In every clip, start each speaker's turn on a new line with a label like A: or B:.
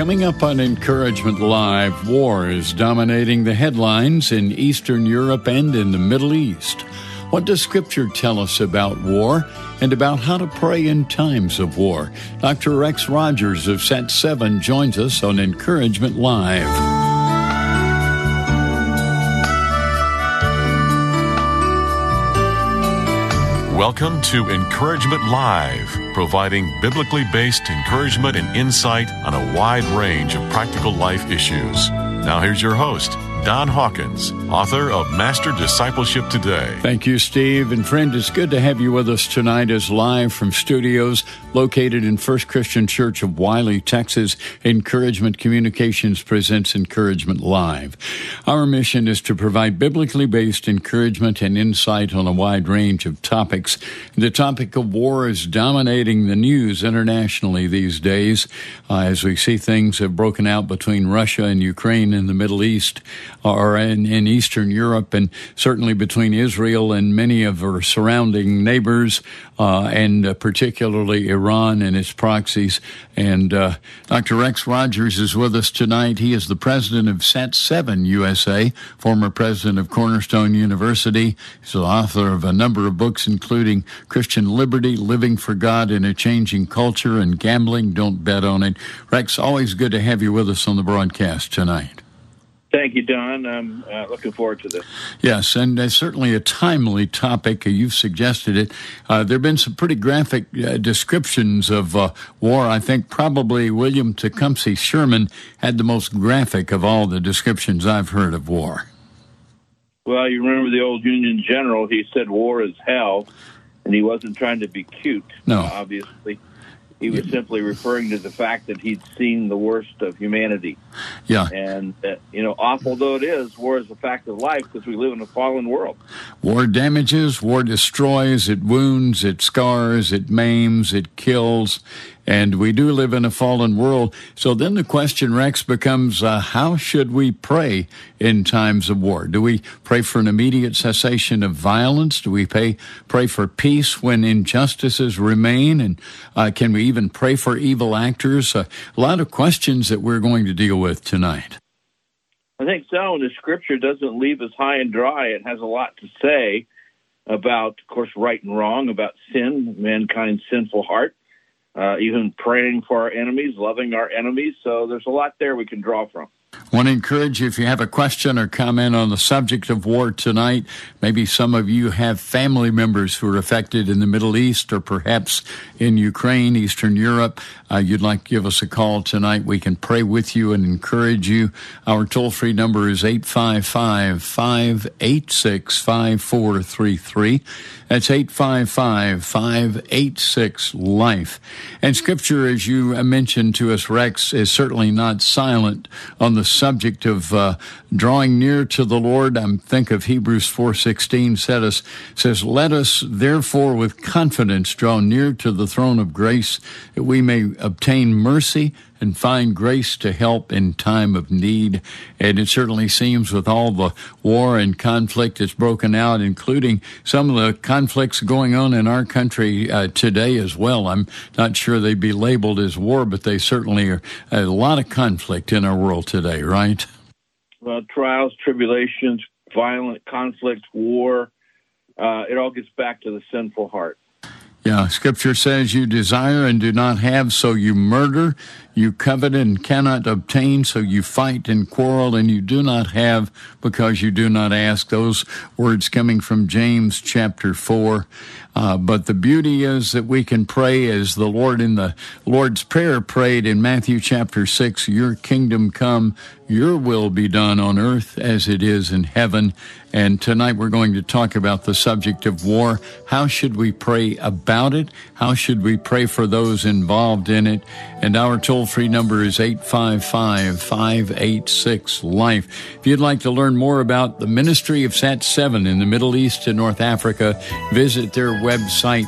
A: Coming up on Encouragement Live, war is dominating the headlines in Eastern Europe and in the Middle East. What does Scripture tell us about war and about how to pray in times of war? Dr. Rex Rogers of SAT7 joins us on Encouragement Live.
B: Welcome to Encouragement Live, providing biblically based encouragement and insight on a wide range of practical life issues. Now here's your host, Don Hawkins, author of Master Discipleship Today.
A: Thank you, Steve. And friend, it's good to have you with us tonight as live from studios located in First Christian Church of Wiley, Texas. Encouragement Communications presents Encouragement Live. Our mission is to provide biblically based encouragement and insight on a wide range of topics. The topic of war is dominating the news internationally these days as we see things have broken out between Russia and Ukraine in the Middle East, or in Eastern Europe, and certainly between Israel and many of our surrounding neighbors, and particularly Iran and its proxies. And Dr. Rex Rogers is with us tonight. He is the president of SAT7 USA, former president of Cornerstone University. He's the author of a number of books, including Christian Liberty, Living for God in a Changing Culture, and Gambling, Don't Bet on It. Rex, always good to have you with us on the broadcast tonight.
C: Thank you, Don. I'm looking forward to this.
A: Yes, and certainly a timely topic. You've suggested it. There have been some pretty graphic descriptions of war. I think probably William Tecumseh Sherman had the most graphic of all the descriptions I've heard of war.
C: Well, you remember the old Union general, he said war is hell, and he wasn't trying to be cute,
A: no.
C: Obviously. He was simply referring to the fact that he'd seen the worst of humanity.
A: Yeah.
C: And, awful though it is, war is a fact of life because we live in a fallen world.
A: War damages, war destroys, it wounds, it scars, it maims, it kills, and we do live in a fallen world. So then the question, Rex, becomes how should we pray in times of war? Do we pray for an immediate cessation of violence? Do we pray for peace when injustices remain? And can we even pray for evil actors? A lot of questions that we're going to deal with tonight.
C: I think so. And the Scripture doesn't leave us high and dry. It has a lot to say about, of course, right and wrong, about sin, mankind's sinful heart. Even praying for our enemies, loving our enemies. So there's a lot there we can draw from.
A: I want to encourage you, if you have a question or comment on the subject of war tonight, maybe some of you have family members who are affected in the Middle East or perhaps in Ukraine, Eastern Europe, you'd like to give us a call tonight. We can pray with you and encourage you. Our toll-free number is 855-586-5433. That's 855-586-LIFE. And Scripture, as you mentioned to us, Rex, is certainly not silent on the subject of drawing near to the Lord. I think of Hebrews 4:16 says, "Let us therefore with confidence draw near to the throne of grace, that we may obtain mercy and find grace to help in time of need." And it certainly seems with all the war and conflict that's broken out, including some of the conflicts going on in our country today as well. I'm not sure they'd be labeled as war, but they certainly are a lot of conflict in our world today, right?
C: Well, trials, tribulations, violent conflict, war, it all gets back to the sinful heart.
A: Yeah, Scripture says you desire and do not have, so you murder. You covet and cannot obtain, so you fight and quarrel, and you do not have because you do not ask. Those words coming from James chapter 4. But the beauty is that we can pray as the Lord in the Lord's Prayer prayed in Matthew chapter 6, "Your kingdom come, your will be done on earth as it is in heaven." And tonight we're going to talk about the subject of war. How should we pray about it? How should we pray for those involved in it? And our toll-free number is 855-586-LIFE. If you'd like to learn more about the ministry of SAT7 in the Middle East and North Africa, visit their website,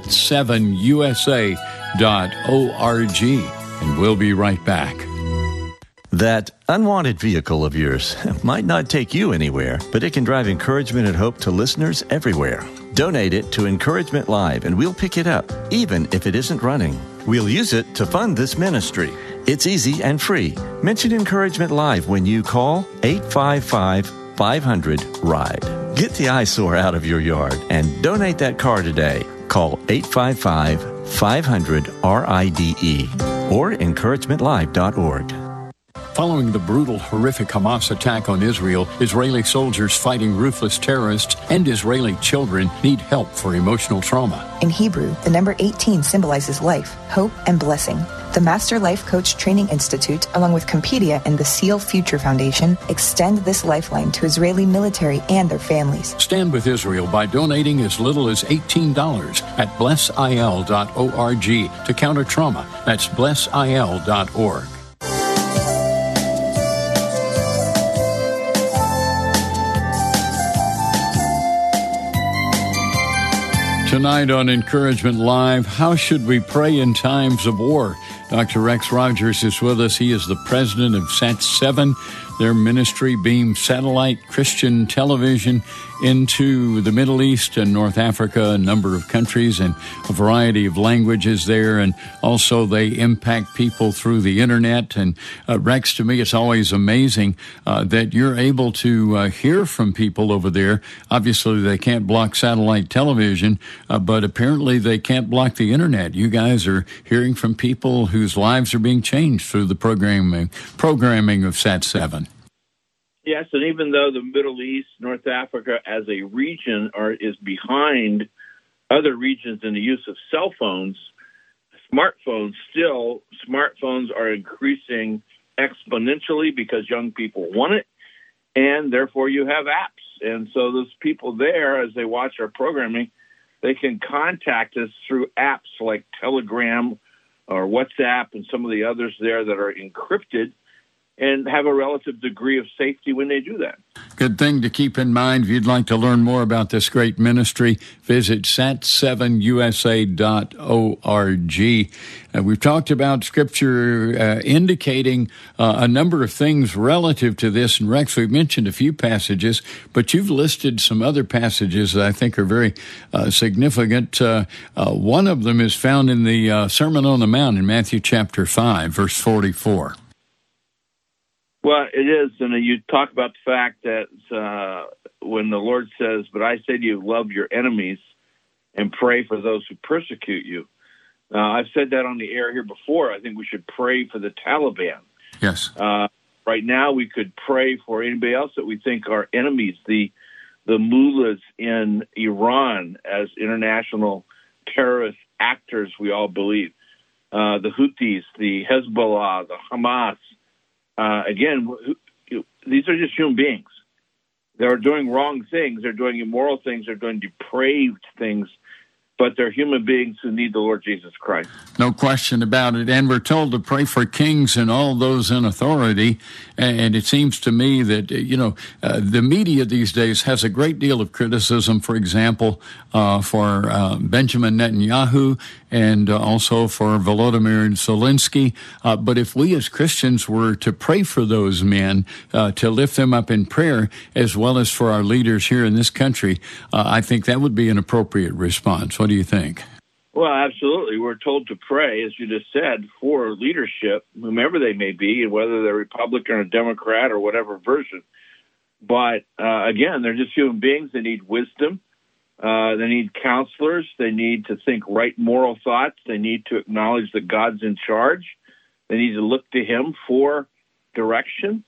A: sat7usa.org. And we'll be right back.
D: That unwanted vehicle of yours might not take you anywhere, but it can drive encouragement and hope to listeners everywhere. Donate it to Encouragement Live, and we'll pick it up, even if it isn't running. We'll use it to fund this ministry. It's easy and free. Mention Encouragement Live when you call 855-500-RIDE. Get the eyesore out of your yard and donate that car today. Call 855-500-RIDE or encouragementlive.org.
A: Following the brutal, horrific Hamas attack on Israel, Israeli soldiers fighting ruthless terrorists and Israeli children need help for emotional trauma.
E: In Hebrew, the number 18 symbolizes life, hope, and blessing. The Master Life Coach Training Institute, along with Compedia and the SEAL Future Foundation, extend this lifeline to Israeli military and their families.
A: Stand with Israel by donating as little as $18 at blessil.org to counter trauma. That's blessil.org. Tonight on Encouragement Live, how should we pray in times of war? Dr. Rex Rogers is with us. He is the president of SAT7. Their ministry beams satellite Christian television into the Middle East and North Africa, a number of countries and a variety of languages there. And also they impact people through the internet. And Rex, to me, it's always amazing that you're able to hear from people over there. Obviously, they can't block satellite television, but apparently they can't block the internet. You guys are hearing from people whose lives are being changed through the programming of SAT7.
C: Yes, and even though the Middle East, North Africa as a region is behind other regions in the use of cell phones, smartphones are increasing exponentially because young people want it, and therefore you have apps. And so those people there, as they watch our programming, they can contact us through apps like Telegram or WhatsApp and some of the others there that are encrypted, and have a relative degree of safety when they do that.
A: Good thing to keep in mind. If you'd like to learn more about this great ministry, visit sat7usa.org. We've talked about Scripture indicating a number of things relative to this. And Rex, we've mentioned a few passages, but you've listed some other passages that I think are very significant. One of them is found in the Sermon on the Mount in Matthew chapter 5, verse 44.
C: Well, it is, and you talk about the fact that when the Lord says, "But I say to you, love your enemies and pray for those who persecute you." I've said that on the air here before. I think we should pray for the Taliban.
A: Yes.
C: Right now, we could pray for anybody else that we think are enemies, the mullahs in Iran as international terrorist actors, we all believe, the Houthis, the Hezbollah, the Hamas. Again, these are just human beings. They're doing wrong things. They're doing immoral things. They're doing depraved things. But they're human beings who need the Lord Jesus Christ.
A: No question about it. And we're told to pray for kings and all those in authority. And it seems to me that, the media these days has a great deal of criticism, for example, for Benjamin Netanyahu and also for Volodymyr Zelensky. But if we as Christians were to pray for those men, to lift them up in prayer, as well as for our leaders here in this country, I think that would be an appropriate response. What do you think?
C: Well, absolutely. We're told to pray, as you just said, for leadership, whomever they may be, and whether they're Republican or Democrat or whatever version. But again, they're just human beings. They need wisdom. They need counselors. They need to think right moral thoughts. They need to acknowledge that God's in charge. They need to look to Him for direction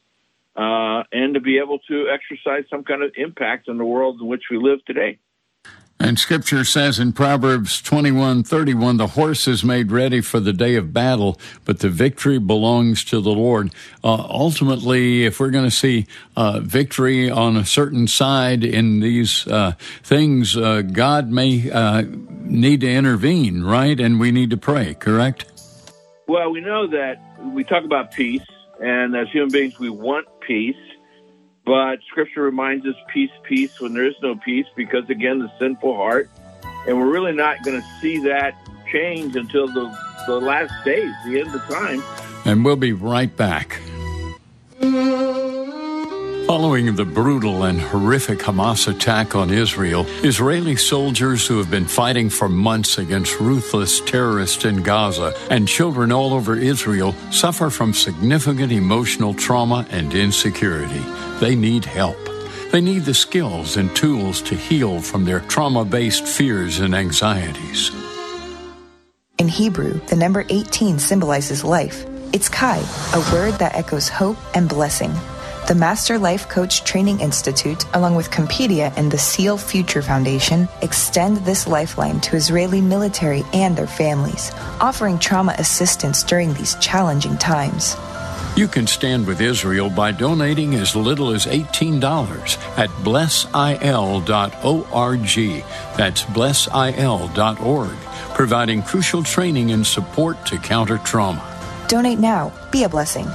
C: and to be able to exercise some kind of impact on the world in which we live today.
A: And Scripture says in Proverbs 21:31, the horse is made ready for the day of battle, but the victory belongs to the Lord. Ultimately, if we're going to see victory on a certain side in these things, God may need to intervene, right? And we need to pray, correct?
C: Well, we know that we talk about peace, and as human beings, we want peace. But Scripture reminds us, peace, peace, when there is no peace, because, again, the sinful heart. And we're really not going to see that change until the last days, the end of time.
A: And we'll be right back. Following the brutal and horrific Hamas attack on Israel, Israeli soldiers who have been fighting for months against ruthless terrorists in Gaza and children all over Israel suffer from significant emotional trauma and insecurity. They need help. They need the skills and tools to heal from their trauma-based fears and anxieties.
E: In Hebrew, the number 18 symbolizes life. It's Kai, a word that echoes hope and blessing. The Master Life Coach Training Institute, along with Compedia and the SEAL Future Foundation, extend this lifeline to Israeli military and their families, offering trauma assistance during these challenging times.
A: You can stand with Israel by donating as little as $18 at blessil.org. That's blessil.org, providing crucial training and support to counter trauma.
E: Donate now. Be a blessing.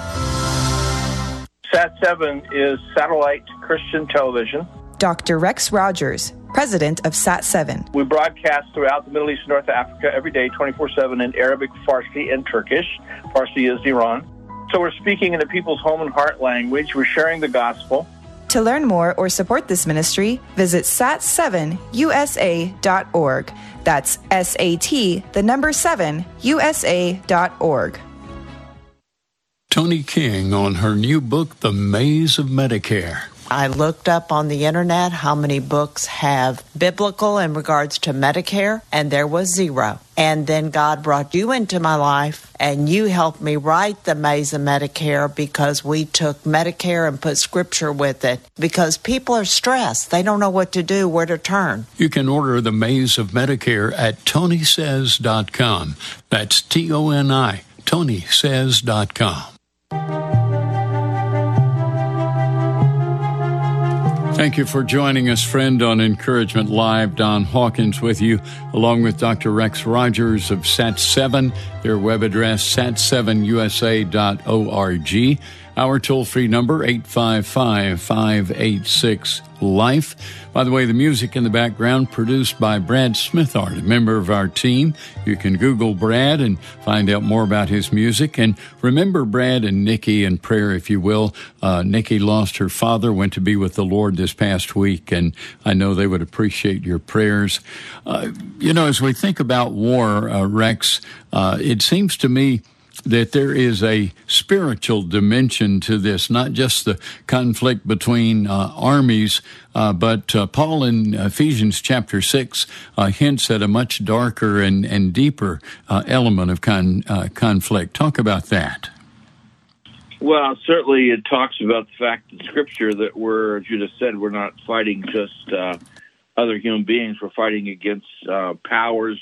F: SAT-7 is Satellite Christian Television.
E: Dr. Rex Rogers, president of SAT-7.
F: We broadcast throughout the Middle East and North Africa every day, 24/7, in Arabic, Farsi, and Turkish. Farsi is Iran. So we're speaking in the people's home and heart language. We're sharing the gospel.
E: To learn more or support this ministry, visit sat7usa.org. That's SAT7USA.org.
A: Toni King on her new book, The Maze of Medicare.
G: I looked up on the internet how many books have biblical in regards to Medicare, and there was 0. And then God brought you into my life, and you helped me write The Maze of Medicare because we took Medicare and put scripture with it. Because people are stressed. They don't know what to do, where to turn.
A: You can order The Maze of Medicare at TonySays.com. That's TONI, TonySays.com. Thank you for joining us, friend, on Encouragement Live. Don Hawkins with you, along with Dr. Rex Rogers of SAT-7. Their web address, sat7usa.org. Our toll-free number, 855-586-LIFE. By the way, the music in the background produced by Brad Smithart, a member of our team. You can Google Brad and find out more about his music. And remember Brad and Nikki in prayer, if you will. Nikki lost her father, went to be with the Lord this past week, and I know they would appreciate your prayers. As we think about war, Rex, it seems to me that there is a spiritual dimension to this, not just the conflict between armies, but Paul in Ephesians chapter 6 hints at a much darker and deeper element of conflict. Talk about that.
C: Well, certainly it talks about the fact in Scripture that as you just said, we're not fighting just other human beings. We're fighting against powers,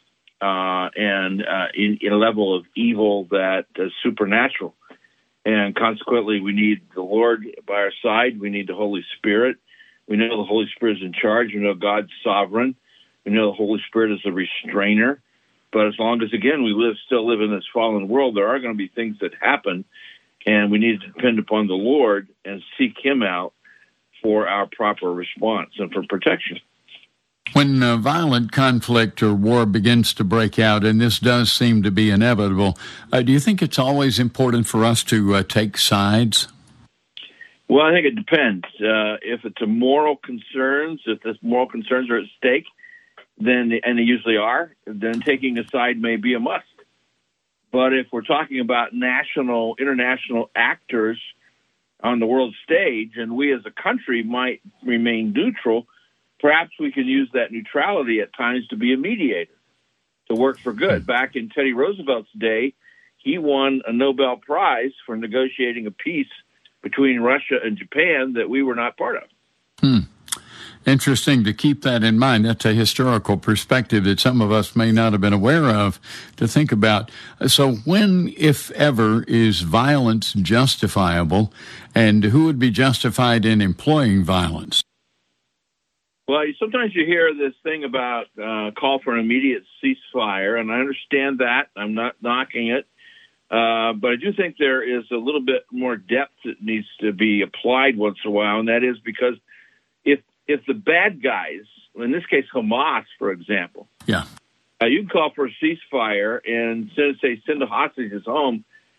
C: and in a level of evil that is supernatural. And consequently, we need the Lord by our side. We need the Holy Spirit. We know the Holy Spirit is in charge. We know God's sovereign. We know the Holy Spirit is a restrainer. But as long as, again, we still live in this fallen world, there are going to be things that happen, and we need to depend upon the Lord and seek Him out for our proper response and for protection.
A: When violent conflict or war begins to break out, and this does seem to be inevitable, do you think it's always important for us to take sides?
C: Well, I think it depends. If it's a moral concerns, if the moral concerns are at stake, then and they usually are, then taking a side may be a must. But if we're talking about international actors on the world stage, and we as a country might remain neutral, perhaps we could use that neutrality at times to be a mediator, to work for good. Back in Teddy Roosevelt's day, he won a Nobel Prize for negotiating a peace between Russia and Japan that we were not part of.
A: Interesting to keep that in mind. That's a historical perspective that some of us may not have been aware of to think about. So when, if ever, is violence justifiable, and who would be justified in employing violence?
C: Well, sometimes you hear this thing about call for an immediate ceasefire, and I understand that. I'm not knocking it. But I do think there is a little bit more depth that needs to be applied once in a while, and that is because if the bad guys, in this case Hamas, for example, you can call for a ceasefire and send the hostages home,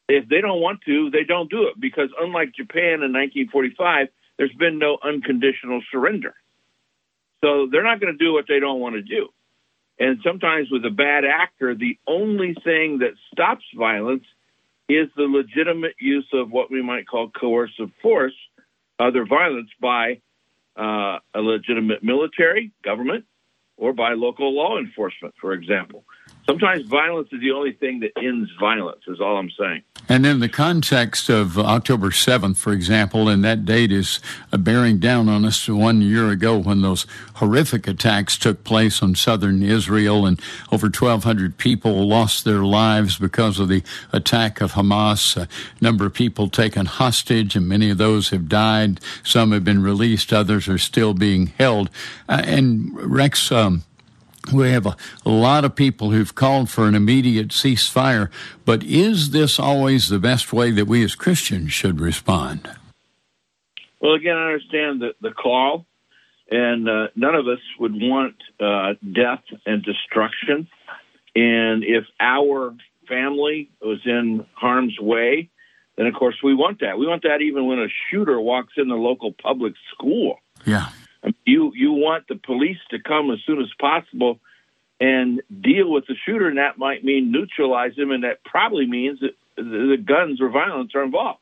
C: if they don't want to, they don't do it, because unlike Japan in 1945, there's been no unconditional surrender. So they're not going to do what they don't want to do. And sometimes with a bad actor, the only thing that stops violence is the legitimate use of what we might call coercive force, other violence, by a legitimate military, government, or by local law enforcement, for example. Sometimes violence is the only thing that ends violence, is all I'm saying.
A: And in the context of October 7th, for example, and that date is bearing down on us 1 year ago when those horrific attacks took place on southern Israel, and over 1,200 people lost their lives because of the attack of Hamas. A number of people taken hostage, and many of those have died. Some have been released. Others are still being held. And Rex, we have a lot of people who've called for an immediate ceasefire, but is this always the best way that we as Christians should respond?
C: Well, again, I understand the call, and none of us would want death and destruction. And if our family was in harm's way, then, of course, we want that. We want that even when a shooter walks in the local public school.
A: Yeah.
C: You want the police to come as soon as possible and deal with the shooter, and that might mean neutralize him, and that probably means that the guns or violence are involved.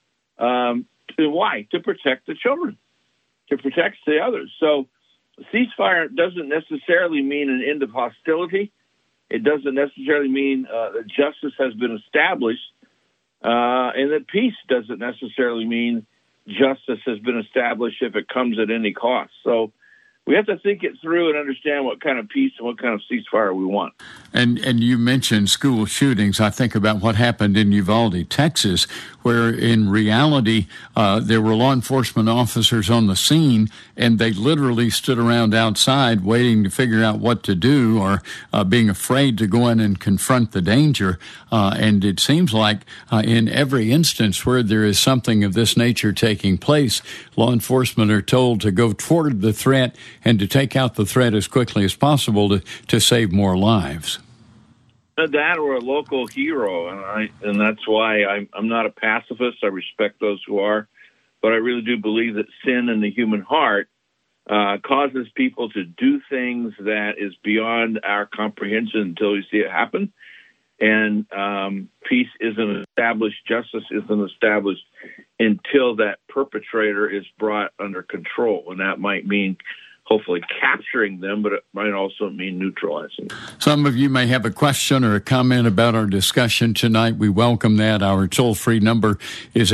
C: Why? To protect the children, to protect the others. So ceasefire doesn't necessarily mean an end of hostility. It doesn't necessarily mean that justice has been established, and that peace doesn't necessarily mean justice has been established if it comes at any cost. So we have to think it through and understand what kind of peace and what kind of ceasefire we want.
A: And you mentioned school shootings. I think about what happened in Uvalde, Texas, where in reality there were law enforcement officers on the scene, and they literally stood around outside waiting to figure out what to do, or being afraid to go in and confront the danger. And it seems like in every instance where there is something of this nature taking place, law enforcement are told to go toward the threat and to take out the threat as quickly as possible to save more lives.
C: That or a local hero, and that's why I'm not a pacifist. I respect those who are, but I really do believe that sin in the human heart causes people to do things that is beyond our comprehension until we see it happen. And peace isn't established, justice isn't established until that perpetrator is brought under control, and that might mean hopefully capturing them, but it might also mean neutralizing.
A: Some of you may have a question or a comment about our discussion tonight. We welcome that. Our toll-free number is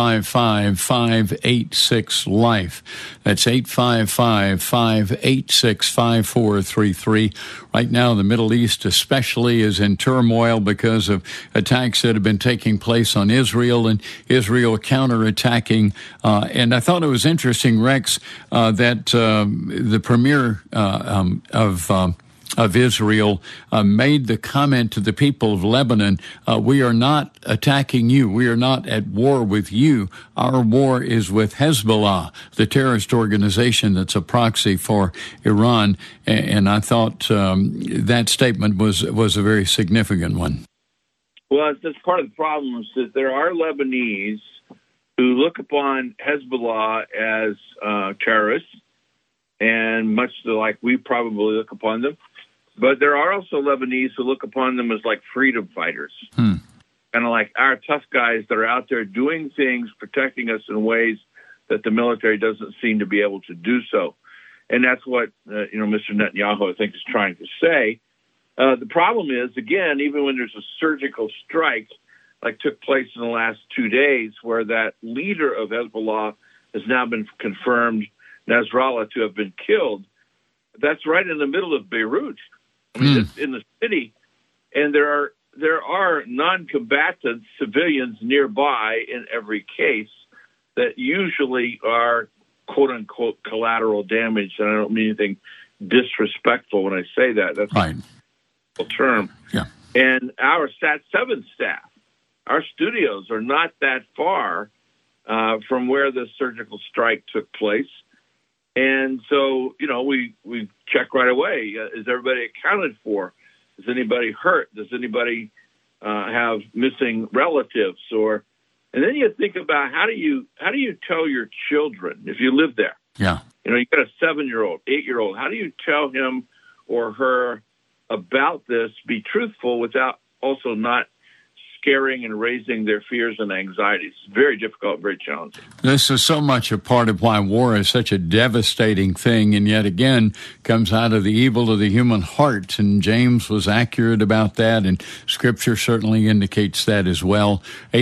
A: 855-586-LIFE. That's 855-586-5433. Right now, the Middle East especially is in turmoil because of attacks that have been taking place on Israel, and Israel counterattacking. And I thought it was interesting, Rex, that the premier of Israel made the comment to the people of Lebanon, we are not attacking you. We are not at war with you. Our war is with Hezbollah, the terrorist organization that's a proxy for Iran. And I thought that statement was a very significant one.
C: Well, that's part of the problem is that there are Lebanese who look upon Hezbollah as terrorists, and much like we probably look upon them. But there are also Lebanese who look upon them as like freedom fighters, kind of like our tough guys that are out there doing things, protecting us in ways that the military doesn't seem to be able to do so. And that's what, Mr. Netanyahu, I think, is trying to say. The problem is, again, even when there's a surgical strike, like took place in the last 2 days, where that leader of Hezbollah has now been confirmed, Nasrallah, to have been killed, that's right in the middle of Beirut. I mean, it's in the city, and there are non-combatant civilians nearby in every case that usually are quote-unquote collateral damage, and I don't mean anything disrespectful when I say that. That's
A: right.
C: A term.
A: Yeah.
C: And our Sat7 staff, our studios are not that far from where the surgical strike took place. And so, we check right away. Is everybody accounted for? Is anybody hurt? Does anybody have missing relatives, and then you think about how do you tell your children if you live there?
A: Yeah.
C: You know, you got a 7-year-old, 8-year-old. How do you tell him or her about this? Be truthful without also not scaring and raising their fears and anxieties. It's very difficult, very challenging.
A: This is so much a part of why war is such a devastating thing, and yet again comes out of the evil of the human heart. And James was accurate about that, and Scripture certainly indicates that as well.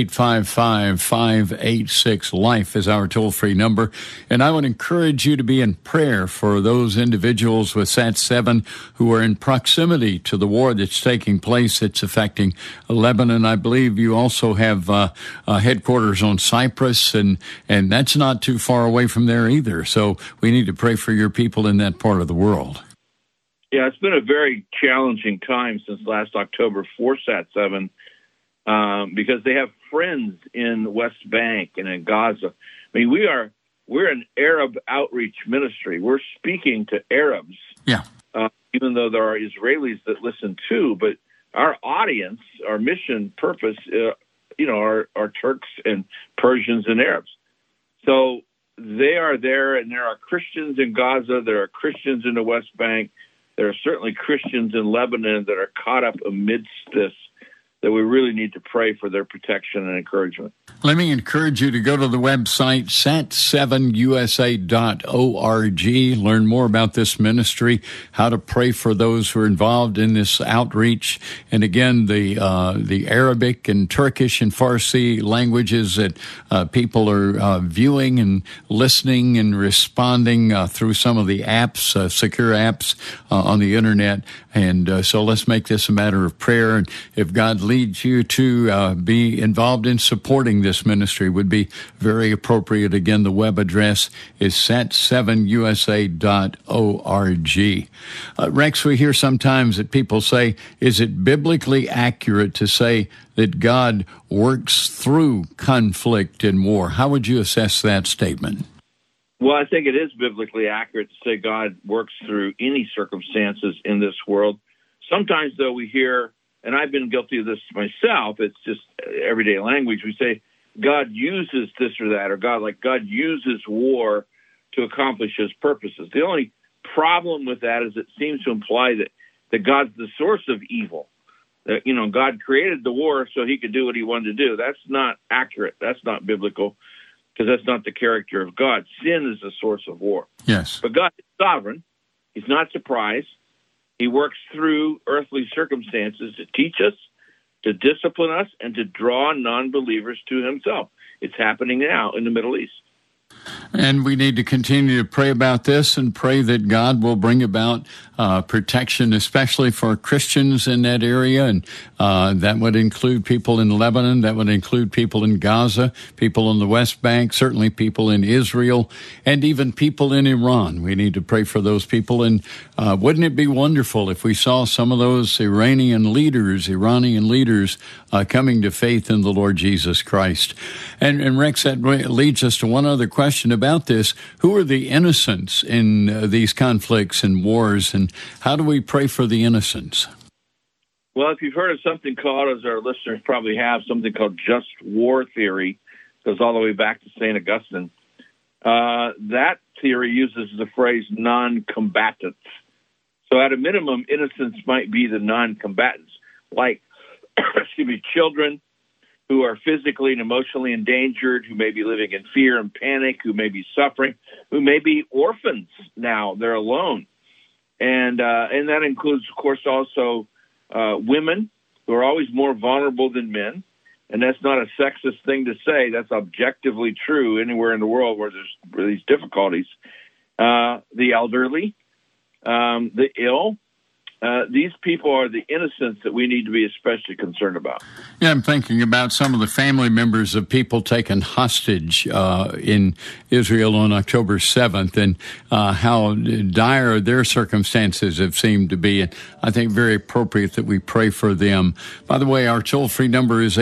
A: 855-586-LIFE is our toll-free number. And I would encourage you to be in prayer for those individuals with SAT-7 who are in proximity to the war that's taking place. It's affecting Lebanon. I believe you also have headquarters on Cyprus, and that's not too far away from there either. So we need to pray for your people in that part of the world.
C: Yeah, it's been a very challenging time since last October for SAT-7 because they have friends in the West Bank and in Gaza. I mean, we're an Arab outreach ministry. We're speaking to Arabs, even though there are Israelis that listen too, but our audience, our mission purpose, are Turks and Persians and Arabs. So they are there, and there are Christians in Gaza. There are Christians in the West Bank. There are certainly Christians in Lebanon that are caught up amidst this, that we really need to pray for their protection and encouragement.
A: Let me encourage you to go to the website sat7usa.org, learn more about this ministry, how to pray for those who are involved in this outreach. And again, the Arabic and Turkish and Farsi languages that people are viewing and listening and responding through some of the apps, secure apps on the internet. And so let's make this a matter of prayer. And if God leads you to be involved in supporting this ministry, would be very appropriate. Again, the web address is sat7usa.org. Rex, we hear sometimes that people say, is it biblically accurate to say that God works through conflict and war? How would you assess that statement?
C: Well, I think it is biblically accurate to say God works through any circumstances in this world. Sometimes, though, we hear, and I've been guilty of this myself, it's just everyday language, we say God uses this or that, or God uses war to accomplish his purposes. The only problem with that is it seems to imply that God's the source of evil. That, God created the war so he could do what he wanted to do. That's not accurate. That's not biblical, because that's not the character of God. Sin is the source of war.
A: Yes.
C: But God is sovereign. He's not surprised. He works through earthly circumstances to teach us, to discipline us, and to draw non-believers to himself. It's happening now in the Middle East.
A: And we need to continue to pray about this and pray that God will bring about protection, especially for Christians in that area. And that would include people in Lebanon. That would include people in Gaza, people in the West Bank, certainly people in Israel, and even people in Iran. We need to pray for those people. And wouldn't it be wonderful if we saw some of those Iranian leaders coming to faith in the Lord Jesus Christ? And Rex, that leads us to one other question about this. Who are the innocents in these conflicts and wars, and how do we pray for the innocents?
C: Well, if you've heard of something called, as our listeners probably have, something called just war theory, goes all the way back to St. Augustine. That theory uses the phrase non-combatants. So at a minimum, innocents might be the non-combatants, like, children who are physically and emotionally endangered, who may be living in fear and panic, who may be suffering, who may be orphans now. They're alone. And that includes, of course, also women who are always more vulnerable than men. And that's not a sexist thing to say. That's objectively true anywhere in the world where there's these difficulties. The elderly, the ill. These people are the innocents that we need to be especially concerned about.
A: Yeah, I'm thinking about some of the family members of people taken hostage in Israel on October 7th and how dire their circumstances have seemed to be. And I think very appropriate that we pray for them. By the way, our toll-free number is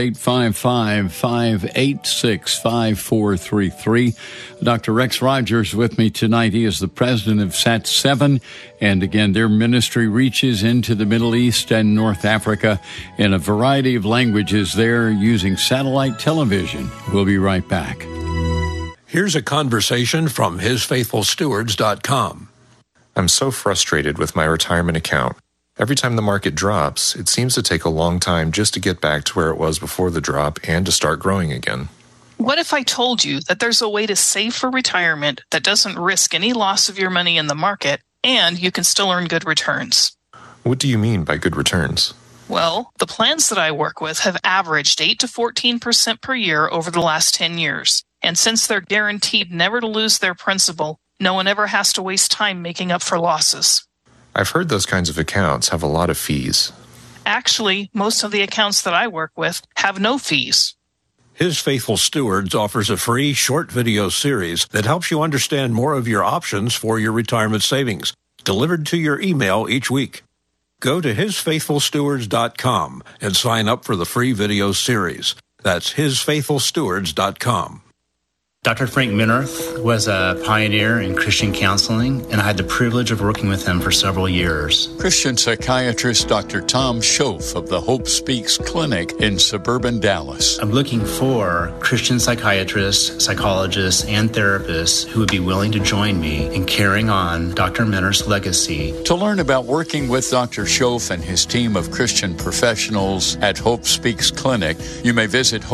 A: 855-586-5433. Dr. Rex Rogers with me tonight. He is the president of SAT-7. And again, their ministry reaches messages into the Middle East and North Africa in a variety of languages there using satellite television. We'll be right back.
H: Here's a conversation from HisFaithfulStewards.com.
I: I'm so frustrated with my retirement account. Every time the market drops, it seems to take a long time just to get back to where it was before the drop and to start growing again.
J: What if I told you that there's a way to save for retirement that doesn't risk any loss of your money in the market, and you can still earn good returns?
I: What do you mean by good returns?
J: Well, the plans that I work with have averaged 8 to 14% per year over the last 10 years. And since they're guaranteed never to lose their principal, no one ever has to waste time making up for losses.
I: I've heard those kinds of accounts have a lot of fees.
J: Actually, most of the accounts that I work with have no fees.
H: His Faithful Stewards offers a free short video series that helps you understand more of your options for your retirement savings, delivered to your email each week. Go to HisFaithfulStewards.com and sign up for the free video series. That's HisFaithfulStewards.com.
K: Dr. Frank Minirth was a pioneer in Christian counseling, and I had the privilege of working with him for several years.
A: Christian psychiatrist Dr. Tom Schoaf of the Hope Speaks Clinic in suburban Dallas.
K: I'm looking for Christian psychiatrists, psychologists, and therapists who would be willing to join me in carrying on Dr. Minirth's legacy.
A: To learn about working with Dr. Schoaf and his team of Christian professionals at Hope Speaks Clinic, you may visit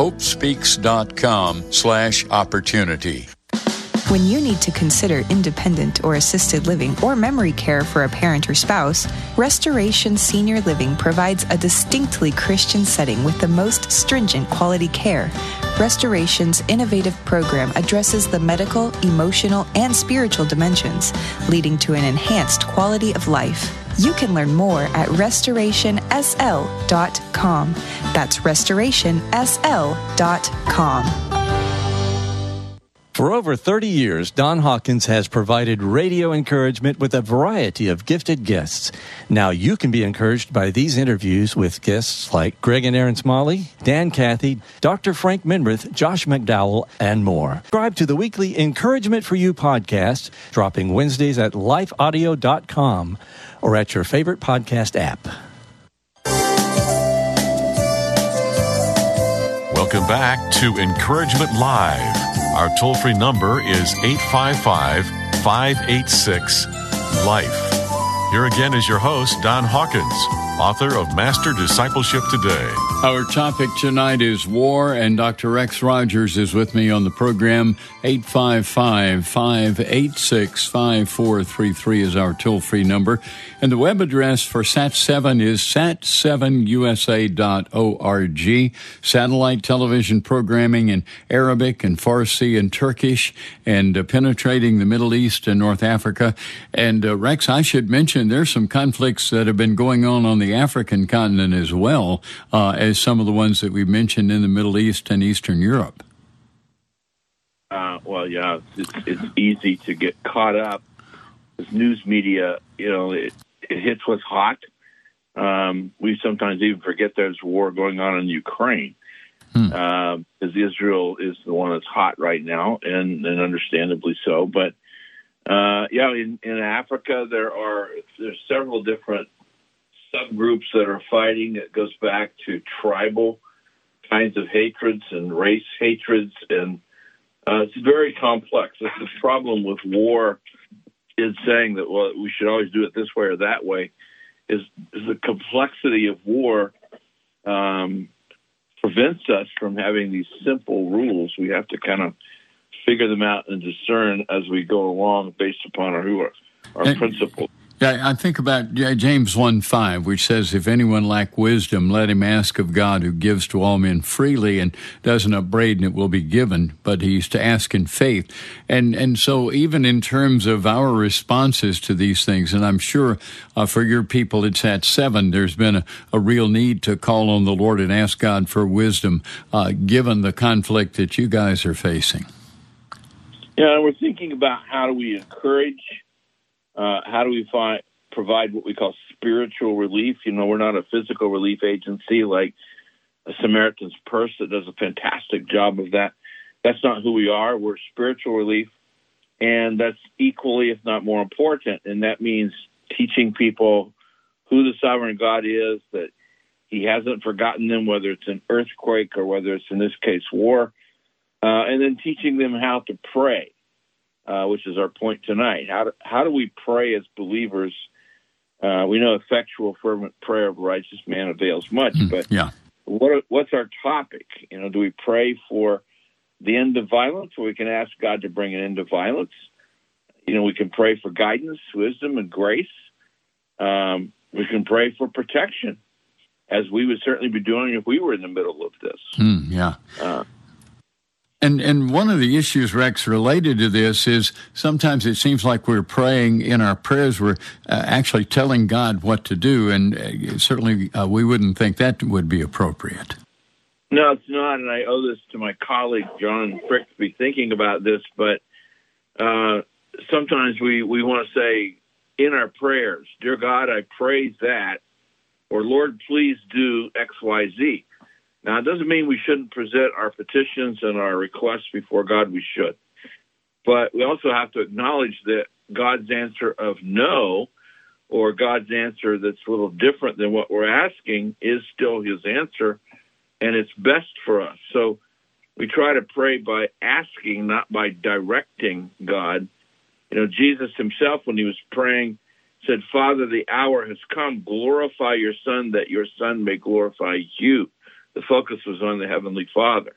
A: hopespeaks.com/opportunity.
E: When you need to consider independent or assisted living or memory care for a parent or spouse, Restoration Senior Living provides a distinctly Christian setting with the most stringent quality care. Restoration's innovative program addresses the medical, emotional, and spiritual dimensions, leading to an enhanced quality of life. You can learn more at restorationsl.com. That's restorationsl.com.
D: For over 30 years, Don Hawkins has provided radio encouragement with a variety of gifted guests. Now you can be encouraged by these interviews with guests like Greg and Aaron Smalley, Dan Cathy, Dr. Frank Minirth, Josh McDowell, and more. Subscribe to the weekly Encouragement for You podcast, dropping Wednesdays at lifeaudio.com or at your favorite podcast app.
B: Welcome back to Encouragement Live. Our toll-free number is 855-586-LIFE. Here again is your host, Don Hawkins, author of Master Discipleship Today.
A: Our topic tonight is war, and Dr. Rex Rogers is with me on the program. 855-586-5433 is our toll-free number. And the web address for Sat7 is sat7usa.org. Satellite television programming in Arabic and Farsi and Turkish, and penetrating the Middle East and North Africa. And Rex, I should mention there's some conflicts that have been going on the African continent as well, as some of the ones that we've mentioned in the Middle East and Eastern Europe.
C: It's easy to get caught up. This news media, it hits what's hot. We sometimes even forget there's war going on in Ukraine, because Israel is the one that's hot right now, and understandably so. But in Africa, there's several different subgroups that are fighting. It goes back to tribal kinds of hatreds and race hatreds, and it's very complex. That's the problem with war, is saying that, well, we should always do it this way or that way, is the complexity of war prevents us from having these simple rules. We have to kind of figure them out and discern as we go along based upon our principles.
A: Yeah, I think about James 1:5, which says, if anyone lack wisdom, let him ask of God, who gives to all men freely and doesn't upbraid, and it will be given. But he's to ask in faith. And so even in terms of our responses to these things, and I'm sure for your people at Sat7, there's been a real need to call on the Lord and ask God for wisdom, given the conflict that you guys are facing.
C: Yeah, we're thinking about how do we encourage. How do we provide what we call spiritual relief? We're not a physical relief agency like a Samaritan's Purse that does a fantastic job of that. That's not who we are. We're spiritual relief, and that's equally, if not more important, and that means teaching people who the sovereign God is, that he hasn't forgotten them, whether it's an earthquake or whether it's, in this case, war, and then teaching them how to pray, which is our point tonight. How do we pray as believers? We know effectual, fervent prayer of a righteous man avails much, but what's our topic? Do we pray for the end of violence, or we can ask God to bring an end to violence? We can pray for guidance, wisdom, and grace. We can pray for protection, as we would certainly be doing if we were in the middle of this.
A: And one of the issues, Rex, related to this is sometimes it seems like we're praying in our prayers, we're actually telling God what to do, and certainly we wouldn't think that would be appropriate.
C: No, it's not, and I owe this to my colleague, John Frick, to be thinking about this, but sometimes we want to say in our prayers, "Dear God, I pray that," or "Lord, please do X, Y, Z." Now, it doesn't mean we shouldn't present our petitions and our requests before God. We should. But we also have to acknowledge that God's answer of no, or God's answer that's a little different than what we're asking, is still his answer, and it's best for us. So we try to pray by asking, not by directing God. Jesus himself, when he was praying, said, "Father, the hour has come. Glorify your Son, that your Son may glorify you." The focus was on the Heavenly Father.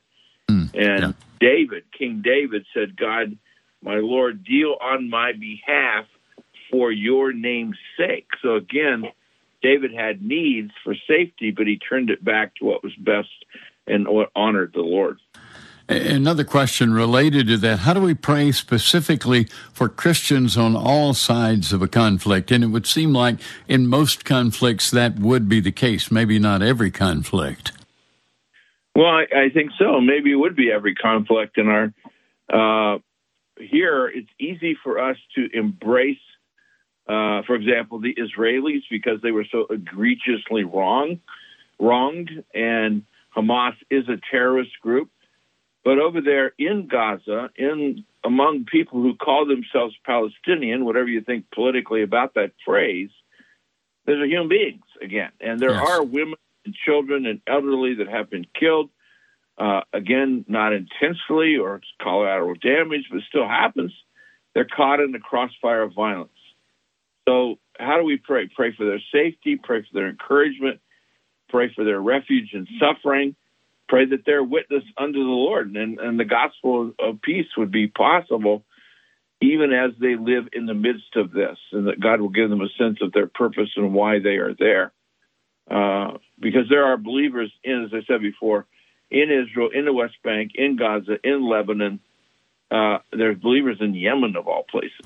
C: King David said, "God, my Lord, deal on my behalf for your name's sake." So again, David had needs for safety, but he turned it back to what was best and what honored the Lord.
A: Another question related to that: how do we pray specifically for Christians on all sides of a conflict? And it would seem like in most conflicts that would be the case, maybe not every conflict.
C: Well, I think so. Maybe it would be every conflict in our here. It's easy for us to embrace, for example, the Israelis, because they were so egregiously wronged, and Hamas is a terrorist group. But over there in Gaza, among people who call themselves Palestinian, whatever you think politically about that phrase, there's human beings again, and there are women and children and elderly that have been killed. Again, not intentionally or it's collateral damage, but it still happens. They're caught in the crossfire of violence. So how do we pray? Pray for their safety, pray for their encouragement, pray for their refuge in suffering, pray that they're witness unto the Lord, and the gospel of peace would be possible even as they live in the midst of this, and that God will give them a sense of their purpose and why they are there. Because there are believers as I said before, in Israel, in the West Bank, in Gaza, in Lebanon. There's believers in Yemen, of all places.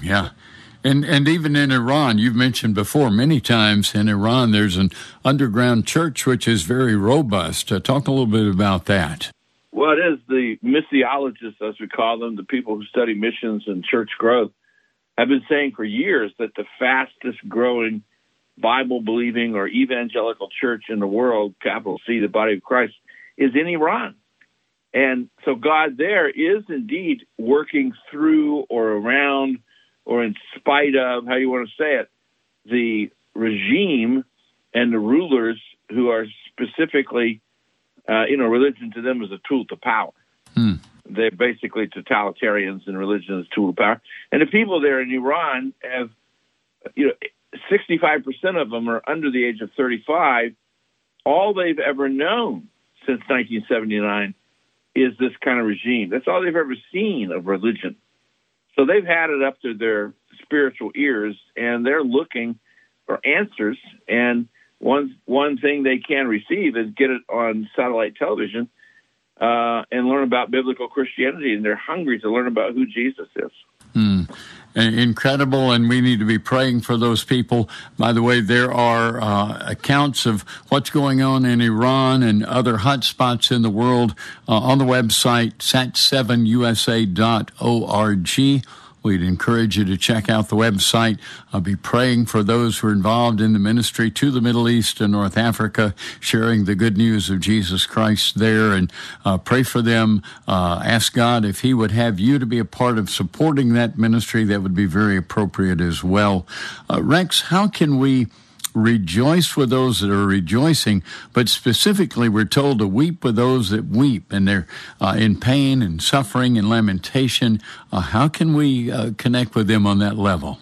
A: And even in Iran, you've mentioned before many times, in Iran, there's an underground church which is very robust. Talk a little bit about that.
C: Well, it is the missiologists, as we call them, the people who study missions and church growth, have been saying for years that the fastest growing Bible-believing or evangelical church in the world, capital C, the body of Christ, is in Iran. And so God there is indeed working through or around or in spite of, how you want to say it, the regime and the rulers who are specifically, religion to them is a tool to power. They're basically totalitarians, and religion is a tool to power. And the people there in Iran have, 65% of them are under the age of 35. All they've ever known since 1979 is this kind of regime. That's all they've ever seen of religion. So they've had it up to their spiritual ears, and they're looking for answers. And one thing they can receive is get it on satellite television and learn about biblical Christianity, and they're hungry to learn about who Jesus is.
A: Incredible, and we need to be praying for those people. By the way, there are accounts of what's going on in Iran and other hot spots in the world on the website sat7usa.org. We'd encourage you to check out the website. I'll be praying for those who are involved in the ministry to the Middle East and North Africa, sharing the good news of Jesus Christ there, and pray for them. Ask God if he would have you to be a part of supporting that ministry. That would be very appropriate as well. Rex, how can we rejoice with those that are rejoicing, but specifically we're told to weep with those that weep, and they're in pain and suffering and lamentation. How can we connect with them on that level?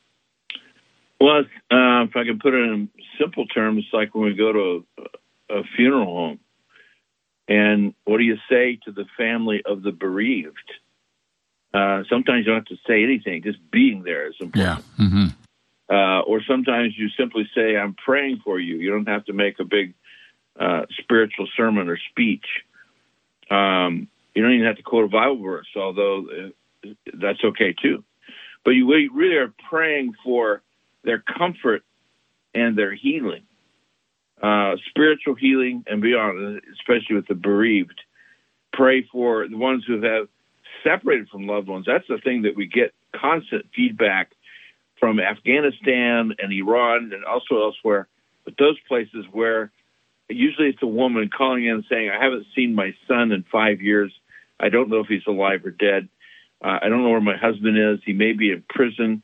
C: Well, if I can put it in simple terms, it's like when we go to a funeral home, and what do you say to the family of the bereaved? Sometimes you don't have to say anything; just being there is important.
A: Yeah. Mm-hmm.
C: Or sometimes you simply say, "I'm praying for you." You don't have to make a big spiritual sermon or speech. You don't even have to quote a Bible verse, although that's okay too. But you really are praying for their comfort and their healing, spiritual healing and beyond, especially with the bereaved. Pray for the ones who have separated from loved ones. That's the thing that we get constant feedback from Afghanistan and Iran and also elsewhere, but those places where usually it's a woman calling in and saying, "I haven't seen my son in 5 years. I don't know if he's alive or dead. I don't know where my husband is. He may be in prison."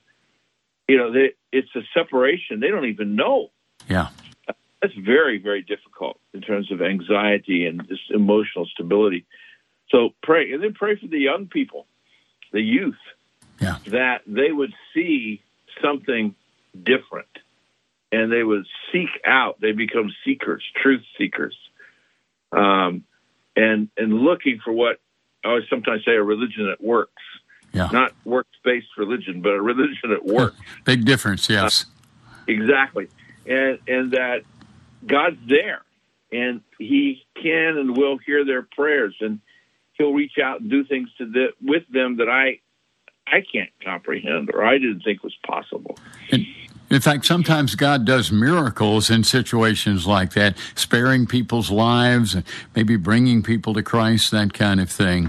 C: It's a separation. They don't even know.
A: Yeah.
C: That's very, very difficult in terms of anxiety and just emotional stability. So pray, and then pray for the young people, the youth, that they would see something different and they would seek out. They become seekers, truth seekers, and looking for what I always sometimes say a religion that works.
A: Yeah.
C: Not works-based religion, but a religion that works.
A: Big difference, yes.
C: Exactly. And that God's there, and he can and will hear their prayers, and he'll reach out and do things with them that I can't comprehend or I didn't think was possible.
A: In fact, sometimes God does miracles in situations like that, sparing people's lives, maybe bringing people to Christ, that kind of thing.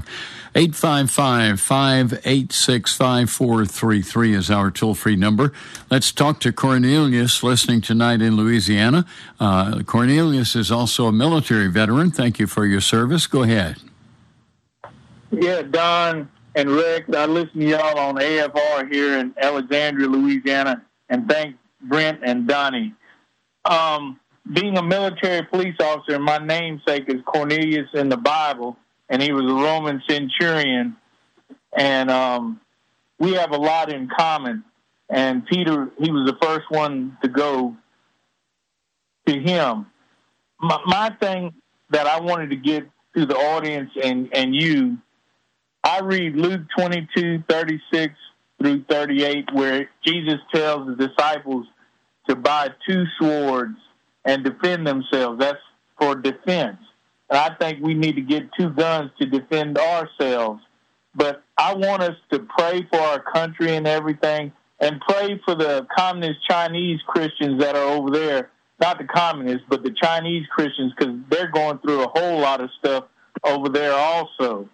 A: 855-586-5433 is our toll-free number. Let's talk to Cornelius, listening tonight in Louisiana. Cornelius is also a military veteran. Thank you for your service. Go ahead.
L: Yeah, Don and Rex, I listen to y'all on AFR here in Alexandria, Louisiana, and thank Brent and Donnie. Being a military police officer, my namesake is Cornelius in the Bible, and he was a Roman centurion, and we have a lot in common. And Peter, he was the first one to go to him. My thing that I wanted to get to the audience and you, I read Luke 22:36 through 38, where Jesus tells the disciples to buy 2 swords and defend themselves. That's for defense. And I think we need to get 2 guns to defend ourselves. But I want us to pray for our country and everything, and pray for the communist Chinese Christians that are over there. Not the communists, but the Chinese Christians, because they're going through a whole lot of stuff over there also.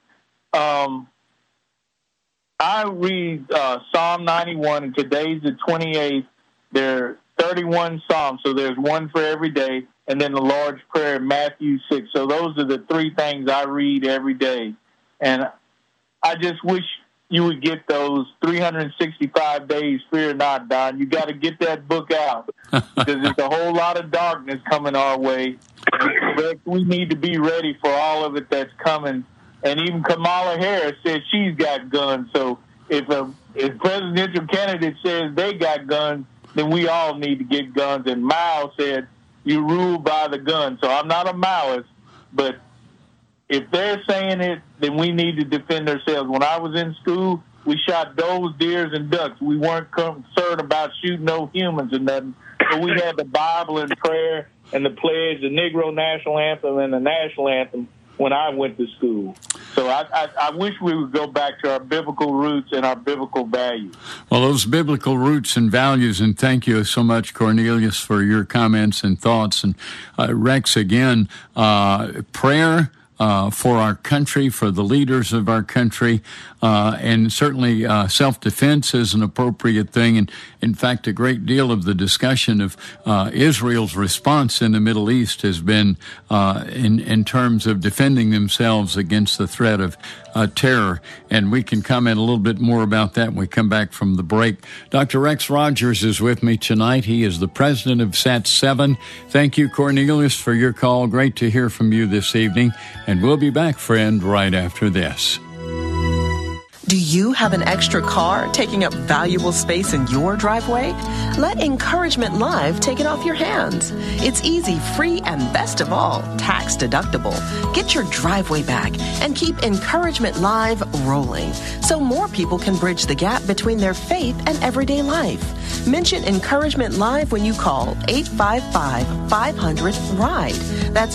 L: I read Psalm 91, and today's the 28th. There are 31 Psalms, so there's one for every day, and then the Lord's Prayer, Matthew 6. So those are the 3 things I read every day. And I just wish you would get those 365 days, fear not, Don. You got to get that book out, because there's a whole lot of darkness coming our way. But we need to be ready for all of it that's coming. And even Kamala Harris says she's got guns. So if presidential candidate says they got guns, then we all need to get guns. And Mao said, you rule by the gun. So I'm not a Maoist, but if they're saying it, then we need to defend ourselves. When I was in school, we shot does, deers, and ducks. We weren't concerned about shooting no humans and nothing. So we had the Bible and prayer and the pledge, the Negro National Anthem and the National Anthem when I went to school. So I wish we would go back to our biblical roots and our biblical values.
A: Well, those biblical roots and values, and thank you so much, Cornelius, for your comments and thoughts. And Rex, again, prayer for our country, for the leaders of our country, and certainly self-defense is an appropriate thing. And in fact, a great deal of the discussion of Israel's response in the Middle East has been in terms of defending themselves against the threat of terror. And we can comment a little bit more about that when we come back from the break. Dr. Rex Rogers is with me tonight. He is the president of SAT7. Thank you, Cornelius, for your call. Great to hear from you this evening. And we'll be back, friend, right after this.
M: Do you have an extra car taking up valuable space in your driveway? Let Encouragement Live take it off your hands. It's easy, free, and best of all, tax deductible. Get your driveway back and keep Encouragement Live rolling so more people can bridge the gap between their faith and everyday life. Mention Encouragement Live when you call 855-500-RIDE. That's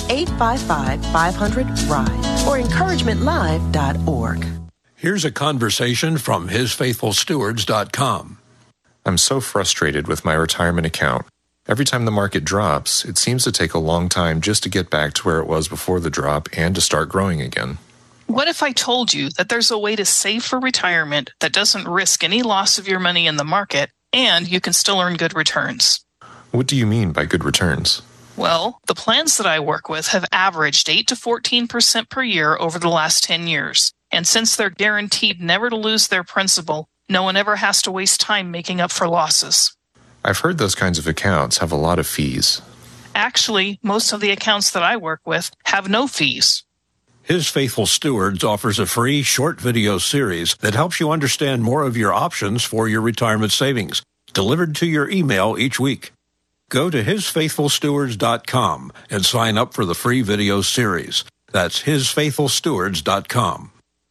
M: 855-500-RIDE or encouragementlive.org.
H: Here's a conversation from hisfaithfulstewards.com.
I: I'm so frustrated with my retirement account. Every time the market drops, it seems to take a long time just to get back to where it was before the drop and to start growing again.
J: What if I told you that there's a way to save for retirement that doesn't risk any loss of your money in the market and you can still earn good returns?
I: What do you mean by good returns?
J: Well, the plans that I work with have averaged 8 to 14% per year over the last 10 years. And since they're guaranteed never to lose their principal, no one ever has to waste time making up for losses.
I: I've heard those kinds of accounts have a lot of fees.
J: Actually, most of the accounts that I work with have no fees.
H: His Faithful Stewards offers a free short video series that helps you understand more of your options for your retirement savings, delivered to your email each week. Go to hisfaithfulstewards.com and sign up for the free video series. That's hisfaithfulstewards.com.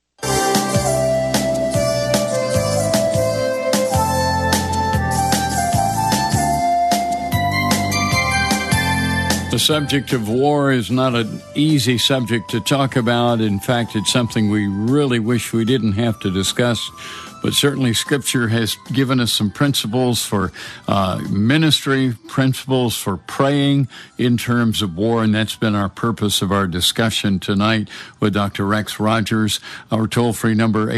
A: The subject of war is not an easy subject to talk about. In fact, it's something we really wish we didn't have to discuss. But certainly Scripture has given us some principles for ministry, principles for praying in terms of war, and that's been our purpose of our discussion tonight with Dr. Rex Rogers. Our toll-free number,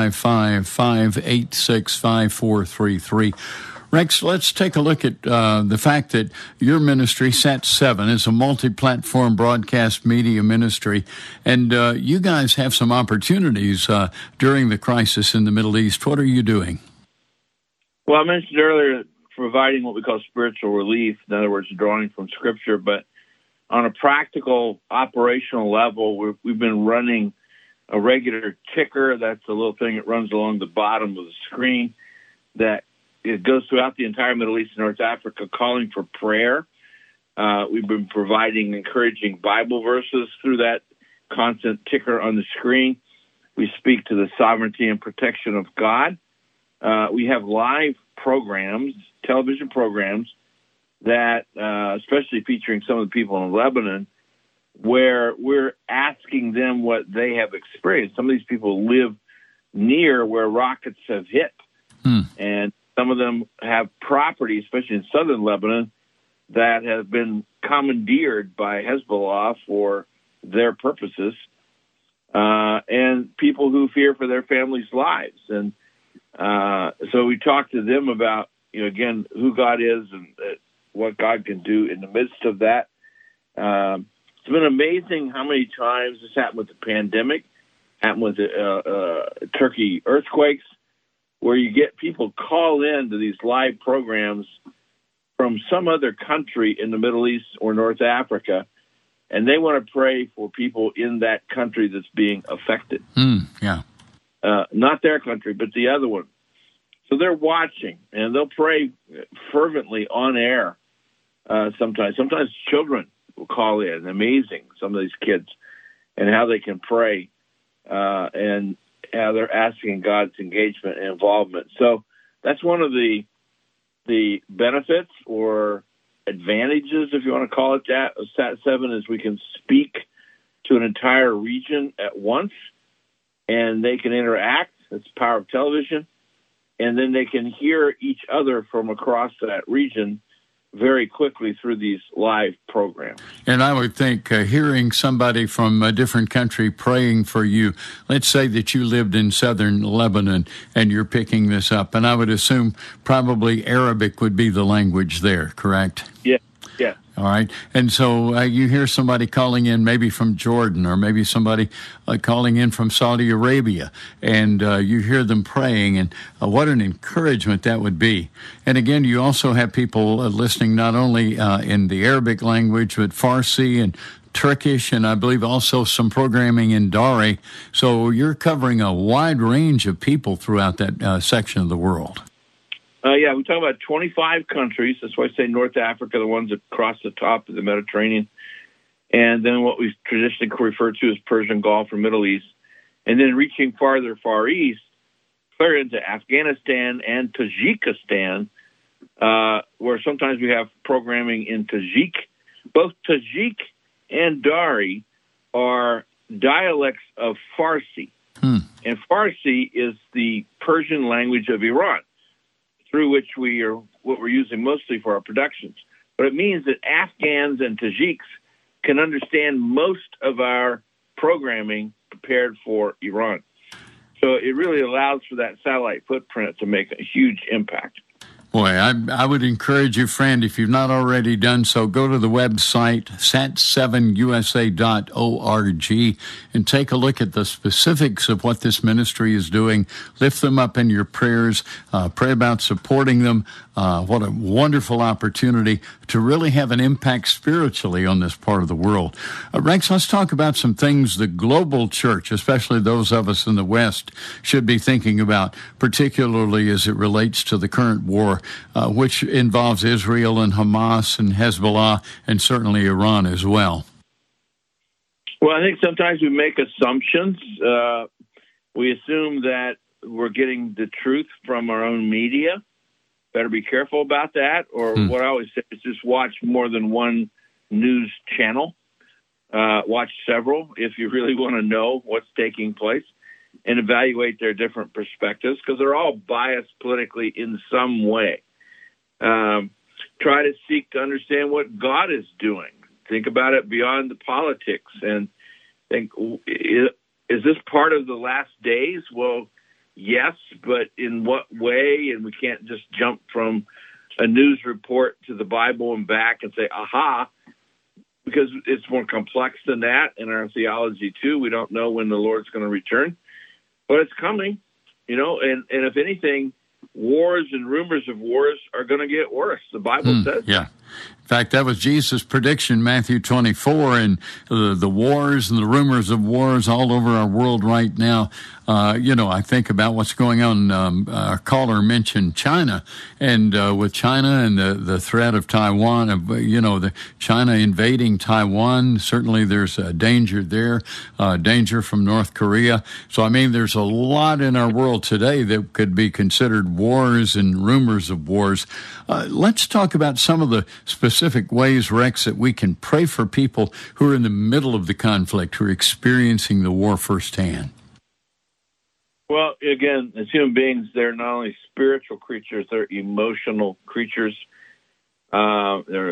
A: 855-586-5433. Rex, let's take a look at the fact that your ministry, SAT7, is a multi-platform broadcast media ministry, and you guys have some opportunities during the crisis in the Middle East. What are you doing?
C: Well, I mentioned earlier providing what we call spiritual relief, in other words, drawing from Scripture, but on a practical, operational level, we've been running a regular ticker. That's a little thing that runs along the bottom of the screen that it goes throughout the entire Middle East and North Africa, calling for prayer. We've been providing encouraging Bible verses through that constant ticker on the screen. We speak to the sovereignty and protection of God. We have live programs, television programs, that, especially featuring some of the people in Lebanon, where we're asking them what they have experienced. Some of these people live near where rockets have hit. And some of them have property, especially in southern Lebanon, that have been commandeered by Hezbollah for their purposes, and people who fear for their families' lives. And so we talk to them about, again, who God is and what God can do in the midst of that. It's been amazing how many times this happened with the pandemic, happened with the Turkey earthquakes, where you get people call in to these live programs from some other country in the Middle East or North Africa, and they want to pray for people in that country that's being affected. Not their country, but the other one. So they're watching, and they'll pray fervently on air sometimes. Sometimes children will call in. Amazing, some of these kids, and how they can pray and how they're asking God's engagement and involvement. So that's one of the benefits or advantages, if you want to call it that, of SAT7, is we can speak to an entire region at once, and they can interact. That's the power of television. And then they can hear each other from across that region very quickly through these live programs.
A: And I would think hearing somebody from a different country praying for you, let's say that you lived in southern Lebanon and you're picking this up, and I would assume probably Arabic would be the language there, correct?
C: Yeah. Yeah.
A: All right. And so you hear somebody calling in maybe from Jordan or maybe somebody calling in from Saudi Arabia, and you hear them praying, and what an encouragement that would be. And again, you also have people listening not only in the Arabic language, but Farsi and Turkish, and I believe also some programming in Dari. So you're covering a wide range of people throughout that section of the world.
C: Yeah, we talk about 25 countries. That's why I say North Africa, the ones across the top of the Mediterranean. And then what we traditionally refer to as Persian Gulf or Middle East. And then reaching farther Far East, clear into Afghanistan and Tajikistan, where sometimes we have programming in Tajik. Both Tajik and Dari are dialects of Farsi. And Farsi is the Persian language of Iran, through which what we're using mostly for our productions. But it means that Afghans and Tajiks can understand most of our programming prepared for Iran. So it really allows for that satellite footprint to make a huge impact.
A: Boy, I would encourage you, friend, if you've not already done so, go to the website, sat7usa.org, and take a look at the specifics of what this ministry is doing. Lift them up in your prayers. Pray about supporting them. What a wonderful opportunity to really have an impact spiritually on this part of the world. Rex, let's talk about some things the global church, especially those of us in the West, should be thinking about, particularly as it relates to the current war, which involves Israel and Hamas and Hezbollah and certainly Iran as well.
C: Well, I think sometimes we make assumptions. We assume that we're getting the truth from our own media. Better be careful about that. Or what I always say is just watch more than one news channel. Watch several if you really want to know what's taking place, and evaluate their different perspectives, because they're all biased politically in some way. Try to seek to understand what God is doing. Think about it beyond the politics and think, is this part of the last days? Well, yes, but in what way? And we can't just jump from a news report to the Bible and back and say, aha, because it's more complex than that in our theology too. We don't know when the Lord's going to return, but it's coming, and if anything, wars and rumors of wars are going to get worse. The Bible says.
A: Yeah. In fact, that was Jesus' prediction, Matthew 24, and the wars and the rumors of wars all over our world right now. I think about what's going on. Our caller mentioned China, and with China and the threat of Taiwan, the China invading Taiwan, certainly there's a danger there, danger from North Korea. So, there's a lot in our world today that could be considered wars and rumors of wars. Let's talk about some of the specific ways, Rex, that we can pray for people who are in the middle of the conflict, who are experiencing the war firsthand.
C: Well, again, as human beings, they're not only spiritual creatures, they're emotional creatures. Their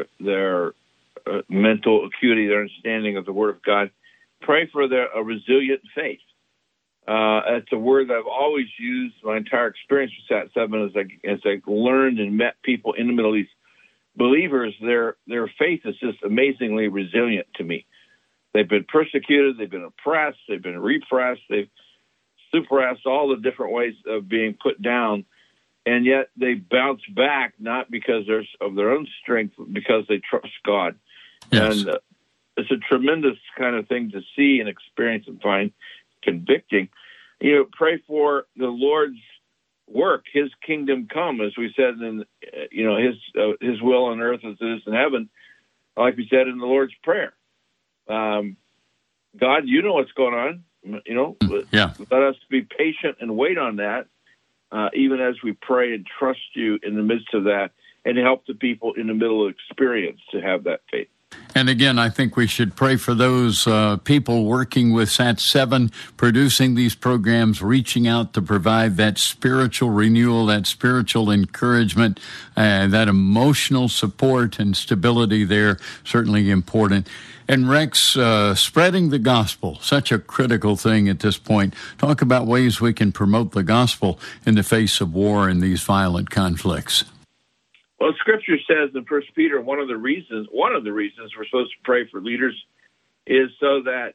C: mental acuity, their understanding of the Word of God. Pray for a resilient faith. It's a word that I've always used my entire experience with SAT7 as I learned and met people in the Middle East. Believers, their faith is just amazingly resilient to me. They've been persecuted, they've been oppressed, they've been repressed, they've suppressed, all the different ways of being put down, and yet they bounce back, not because of their own strength, but because they trust God. Yes. And it's a tremendous kind of thing to see and experience and find convicting. Pray for the Lord's work, His kingdom come, as we said in His will on earth as it is in heaven, like we said in the Lord's Prayer. God, you know what's going on. Let us be patient and wait on that, even as we pray and trust you in the midst of that, and help the people in the middle of experience to have that faith.
A: And again, I think we should pray for those people working with SAT7, producing these programs, reaching out to provide that spiritual renewal, that spiritual encouragement, that emotional support and stability there, certainly important. And Rex, spreading the gospel, such a critical thing at this point. Talk about ways we can promote the gospel in the face of war and these violent conflicts.
C: Well, Scripture says in 1 Peter, one of the reasons we're supposed to pray for leaders is so that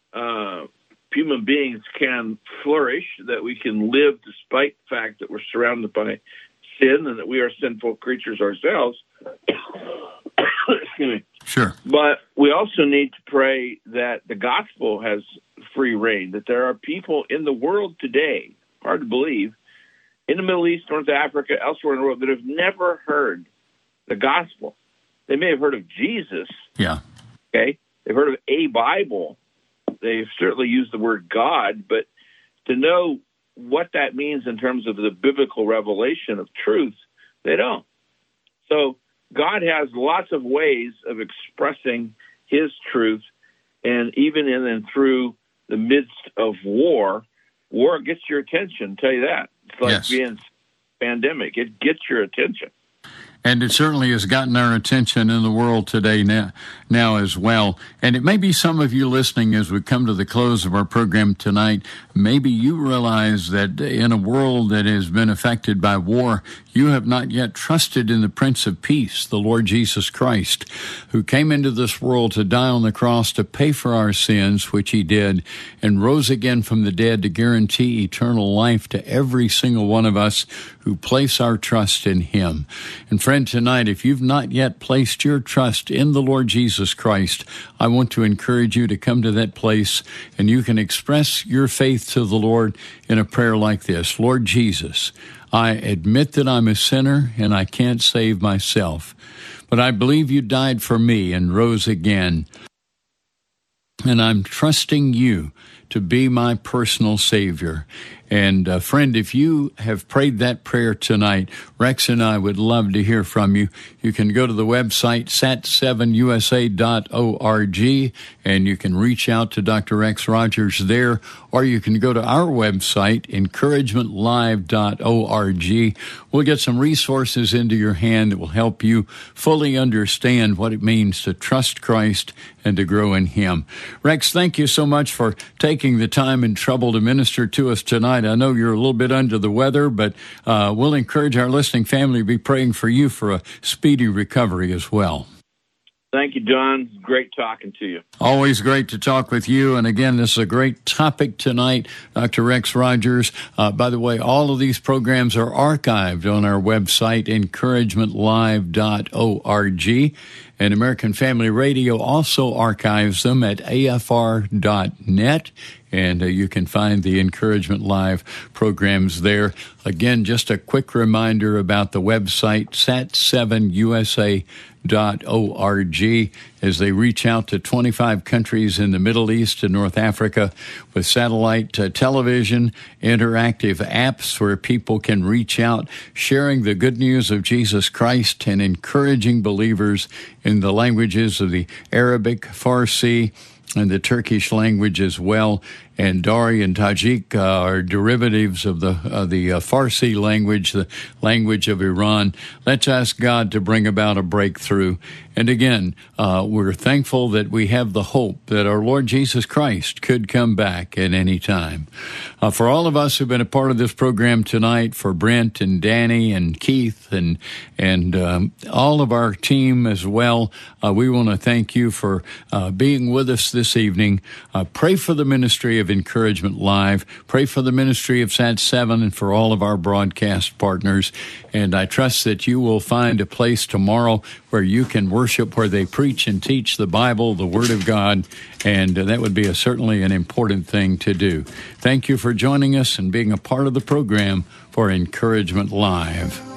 C: human beings can flourish, that we can live despite the fact that we're surrounded by sin and that we are sinful creatures ourselves. Excuse me.
A: Sure.
C: But we also need to pray that the gospel has free reign, that there are people in the world today, hard to believe, in the Middle East, North Africa, elsewhere in the world, that have never heard the gospel. They may have heard of Jesus.
A: Yeah.
C: Okay. They've heard of a Bible. They've certainly used the word God, but to know what that means in terms of the biblical revelation of truth, they don't. So God has lots of ways of expressing his truth, and even in and through the midst of war gets your attention, I'll tell you that. It's like being pandemic. It gets your attention.
A: And it certainly has gotten our attention in the world today now as well. And it may be some of you listening as we come to the close of our program tonight, maybe you realize that in a world that has been affected by war, you have not yet trusted in the Prince of Peace, the Lord Jesus Christ, who came into this world to die on the cross to pay for our sins, which he did, and rose again from the dead to guarantee eternal life to every single one of us who place our trust in him. And friend, tonight, if you've not yet placed your trust in the Lord Jesus Christ, I want to encourage you to come to that place, and you can express your faith to the Lord in a prayer like this. Lord Jesus, I admit that I'm a sinner and I can't save myself, but I believe you died for me and rose again, and I'm trusting you to be my personal Savior. And friend, if you have prayed that prayer tonight, Rex and I would love to hear from you. You can go to the website, sat7usa.org, and you can reach out to Dr. Rex Rogers there, or you can go to our website, encouragementlive.org. We'll get some resources into your hand that will help you fully understand what it means to trust Christ and to grow in him. Rex, thank you so much for taking the time and trouble to minister to us tonight. I know you're a little bit under the weather, but we'll encourage our listening family to be praying for you for a speedy recovery as well.
C: Thank you, John. Great talking to you.
A: Always great to talk with you. And again, this is a great topic tonight, Dr. Rex Rogers. By the way, all of these programs are archived on our website, encouragementlive.org. And American Family Radio also archives them at afr.net. And you can find the Encouragement Live programs there. Again, just a quick reminder about the website, sat7usa.org, as they reach out to 25 countries in the Middle East and North Africa with satellite television, interactive apps where people can reach out, sharing the good news of Jesus Christ and encouraging believers in the languages of the Arabic, Farsi, and the Turkish language as well. And Dari and Tajik are derivatives of the Farsi language, the language of Iran. Let's ask God to bring about a breakthrough. And again, we're thankful that we have the hope that our Lord Jesus Christ could come back at any time. For all of us who've been a part of this program tonight, for Brent and Danny and Keith and all of our team as well, we want to thank you for being with us this evening. Pray for the ministry of Encouragement Live. Pray for the ministry of SAT7 and for all of our broadcast partners. And I trust that you will find a place tomorrow where you can worship, where they preach and teach the Bible, the Word of God, and that would be certainly an important thing to do. Thank you for joining us and being a part of the program for Encouragement Live.